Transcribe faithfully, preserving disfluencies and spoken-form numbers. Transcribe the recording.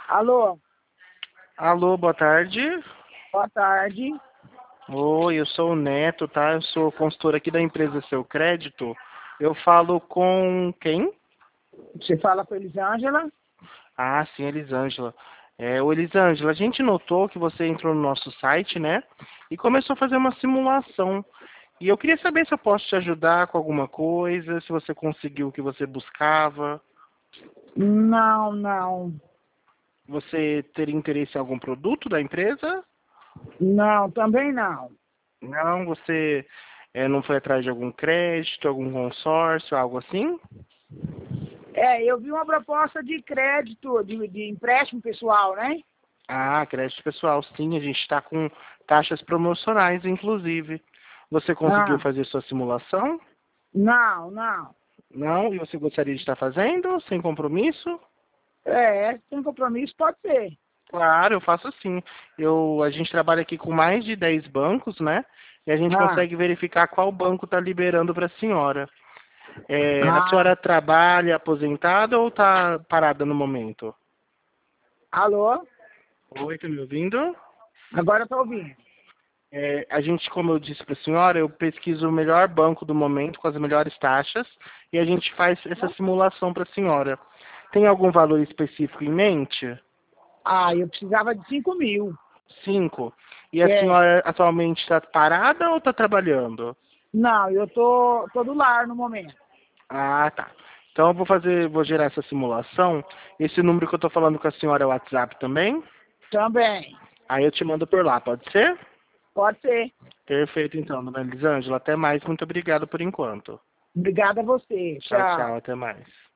Alô, Alô, boa tarde. boa tarde. Oi, eu sou o Neto, tá? Eu sou consultor aqui da empresa Seu Crédito. Eu falo com quem? Você fala com a Elisângela? Ah, sim, Elisângela. É, ô Elisângela, a gente notou que você entrou no nosso site, né? E começou a fazer uma simulação. E eu queria saber se eu posso te ajudar com alguma coisa, se você conseguiu o que você buscava. Não, não. Você teria interesse em algum produto da empresa? Não, também não. Não, você é, não foi atrás de algum crédito, algum consórcio, algo assim? É, eu vi uma proposta de crédito, de, de empréstimo pessoal, né? Ah, crédito pessoal, sim, a gente está com taxas promocionais, inclusive. Você conseguiu Ah, fazer sua simulação? não, não. Não? E você gostaria de estar fazendo, sem compromisso? É, sem compromisso pode ser. Claro, eu faço sim. Eu, a gente trabalha aqui com mais de dez bancos, né? E a gente Ah, consegue verificar qual banco está liberando para a senhora. É, a ah, senhora trabalha aposentada ou está parada no momento? alô? Oi, tá me ouvindo? Agora eu tô ouvindo. É, a gente, como eu disse para a senhora, eu pesquiso o melhor banco do momento com as melhores taxas e a gente faz essa simulação para a senhora. Tem algum valor específico em mente? Ah, eu precisava de cinco mil. Cinco. E a É, senhora atualmente está parada ou está trabalhando? não, eu tô, tô do lar no momento. Ah, tá. Então eu vou fazer, vou gerar essa simulação. Esse número que eu estou falando com a senhora é o WhatsApp também? Também. Aí eu te mando por lá, pode ser? Pode ser. Perfeito, então, dona Elisângela. Até mais. Muito obrigado por enquanto. Obrigada a você. Tchau, tchau. Tchau. Até mais.